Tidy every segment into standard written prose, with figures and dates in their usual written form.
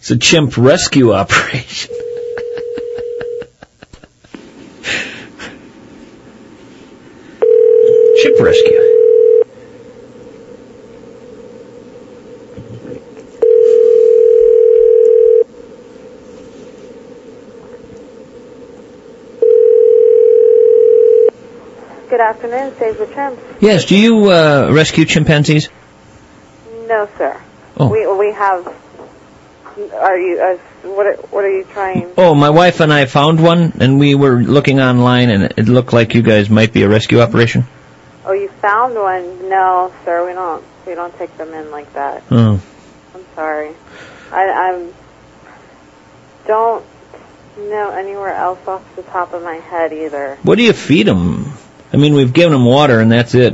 It's a chimp rescue operation. Chimp rescue. Good afternoon, Save the Chimps. Yes, do you rescue chimpanzees? No, sir. Oh. We have. Are you? What are you trying? Oh, my wife and I found one, and we were looking online, and it looked like you guys might be a rescue operation. Oh, you found one? No, sir. We don't take them in like that. Oh. I'm sorry. I don't know anywhere else off the top of my head either. What do you feed them? I mean, we've given them water, and that's it.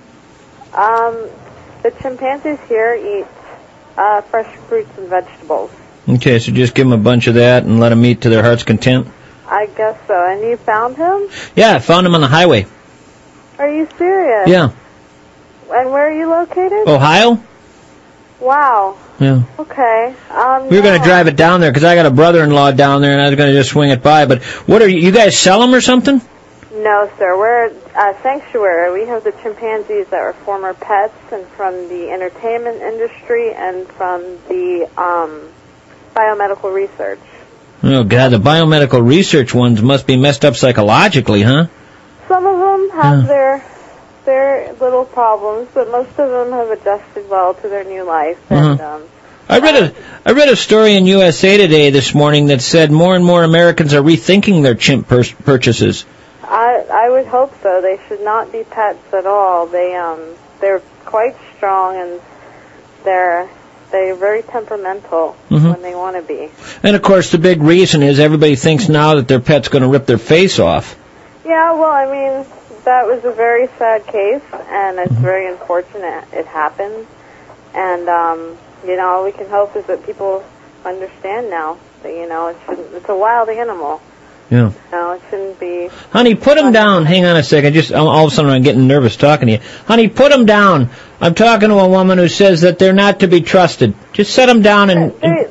The chimpanzees here eat fresh fruits and vegetables. Okay, so just give them a bunch of that and let them eat to their heart's content? I guess so. And you found him? Yeah, I found him on the highway. Are you serious? Yeah. And where are you located? Ohio? Wow. Yeah. Okay. We were going to drive it down there because I got a brother-in-law down there, and I was going to just swing it by. But what are you guys sell them or something? No, sir. We're a sanctuary. We have the chimpanzees that were former pets and from the entertainment industry and from the biomedical research. Oh, God, the biomedical research ones must be messed up psychologically, huh? Some of them have their little problems, but most of them have adjusted well to their new life. And, I read a story in USA Today this morning that said more and more Americans are rethinking their chimp purchases. I would hope so. They should not be pets at all. They're quite strong and they're very temperamental when they want to be. And of course, the big reason is everybody thinks now that their pet's going to rip their face off. Yeah, well, I mean, that was a very sad case, and it's very unfortunate it happened. And all we can hope is that people understand now that it's a wild animal. Yeah. No, it shouldn't be. Honey, put him down. Hang on a second. All of a sudden I'm getting nervous talking to you. Honey, put him down. I'm talking to a woman who says that they're not to be trusted. Just set him down and...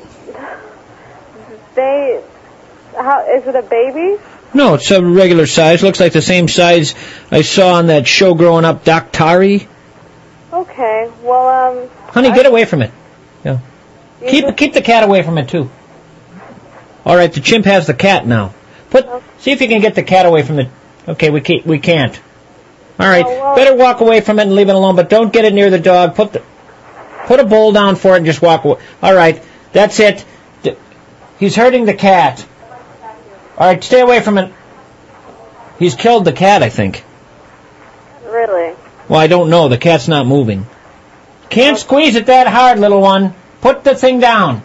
How, is it a baby? No, it's a regular size. Looks like the same size I saw on that show growing up, Daktari. Okay, well, Honey, get away from it. Yeah. Keep the cat away from it, too. All right, the chimp has the cat now. See if you can get the cat away from the... Okay, we can't. All right, better walk away from it and leave it alone, but don't get it near the dog. Put a bowl down for it and just walk away. All right, that's it. He's hurting the cat. All right, stay away from it. He's killed the cat, I think. Really? Well, I don't know. The cat's not moving. Can't squeeze it that hard, little one. Put the thing down.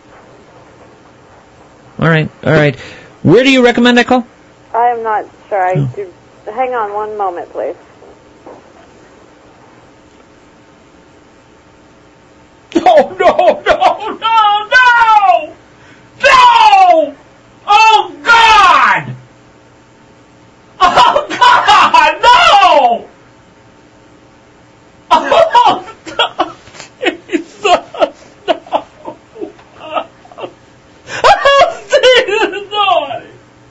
All right. Where do you recommend I call? I am not sure. Hang on one moment, please. No! Oh, God! Oh, God! No! Oh, no! Jesus! No! Oh, Jesus! No!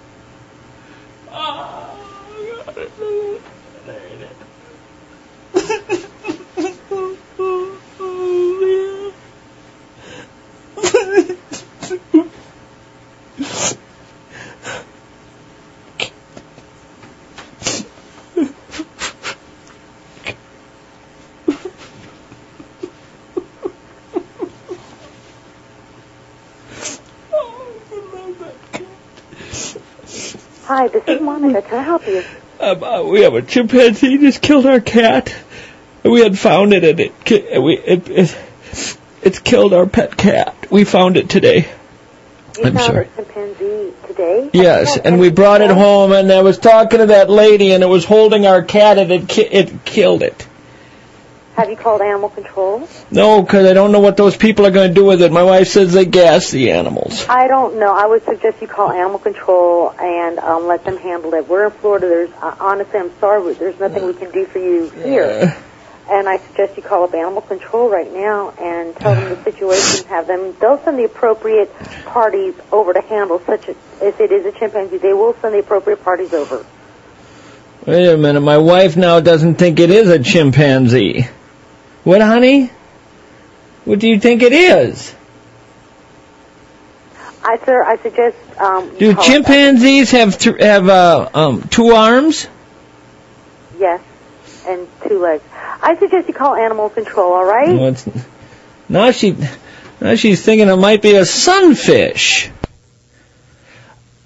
Hi, this is Monica. Can I help you? We have a chimpanzee just killed our cat. We had found it, and it's killed our pet cat. We found it today. You found a chimpanzee today? Yes, and we brought it home, and I was talking to that lady, and it was holding our cat, and it killed it. Have you called animal control? No, because I don't know what those people are going to do with it. My wife says they gas the animals. I don't know. I would suggest you call animal control and let them handle it. We're in Florida. Honestly, I'm sorry, but there's nothing we can do for you here. And I suggest you call up Animal Control right now and tell them the situation. They'll send the appropriate parties over to handle such a, if it is a chimpanzee, they will send the appropriate parties over. Wait a minute, my wife now doesn't think it is a chimpanzee. What, honey? What do you think it is? Sir, I suggest... do chimpanzees have 2 arms? Yes, and 2 legs. I suggest you call Animal Control, all right? Now she's thinking it might be a sunfish.